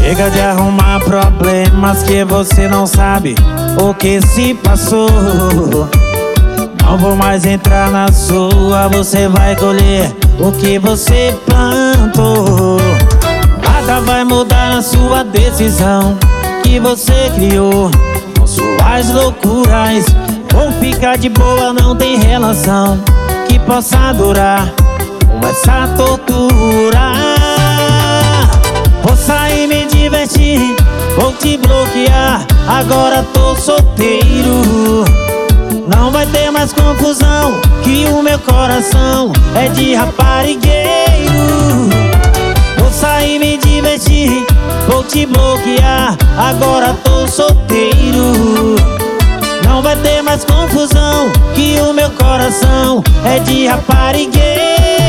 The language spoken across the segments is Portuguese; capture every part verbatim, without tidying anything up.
Chega de arrumar problemas que você não sabe o que se passou. Não vou mais entrar na sua, você vai colher o que você plantou. Nada vai mudar na sua decisão que você criou com suas loucuras. Vou ficar de boa, não tem relação que possa durar com essa tortura. Vou sair, me divertir, vou te bloquear, agora tô solteiro. Não vai ter mais confusão, que o meu coração é de raparigueiro. Vou sair, me divertir, vou te bloquear, agora tô solteiro. Não vai ter mais confusão, que o meu coração é de raparigueiro.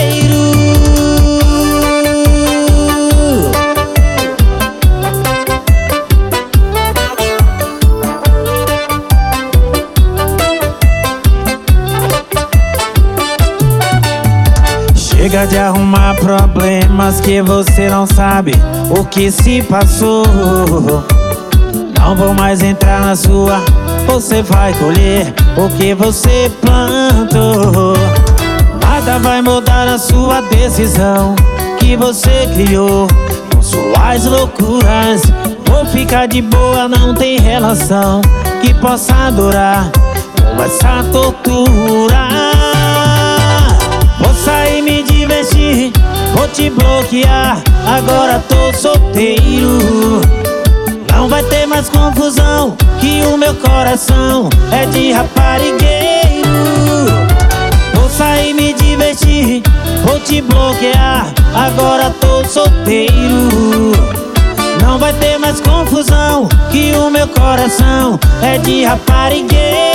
Chega de arrumar problemas que você não sabe o que se passou. Não vou mais entrar na sua, você vai colher o que você plantou. Nada vai mudar a sua decisão que você criou com suas loucuras. Vou ficar de boa, não tem relação que possa durar com essa tortura. Vou sair, me divertir, vou te bloquear, agora tô solteiro. Não vai ter mais confusão, que o meu coração é de raparigueiro. Vou sair, me divertir, vou te bloquear, agora tô solteiro. Não vai ter mais confusão, que o meu coração é de raparigueiro.